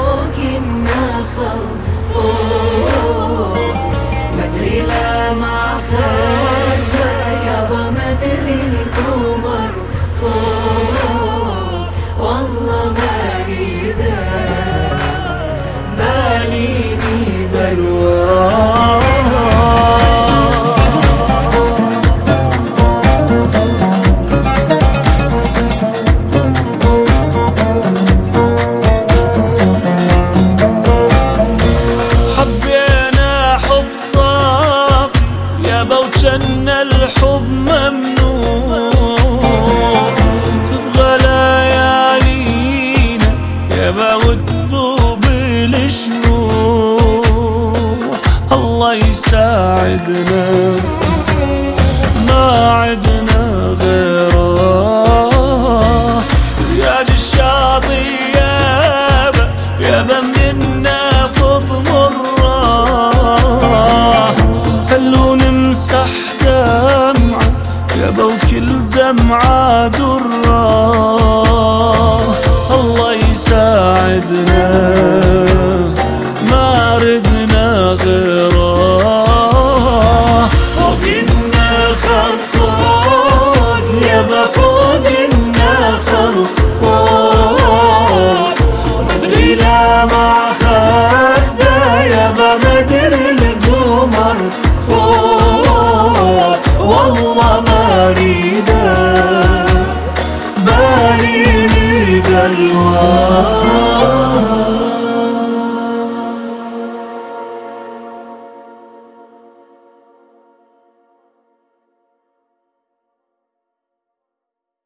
فوق النخل فوق، مدري لا ما خدى يابا مدري القمر فوق، والله ما اريده باليني بلوى. وجن الحب ممنوع، تبغى ليالينا يابا وتذوب الشموع. الله يساعدنا ما عدنا غيره، رياض الشاطئ يابا منا فض مره، خلونا نمسح دمعة يابا وكل دمعة درة. الله يساعدنا ما ردنا غيره، فوق النخل فوق يابا فوق النخل فوق، مدري لا ما خدى يابا مدري القمر فوق، والله ما اريده باليني بلوى.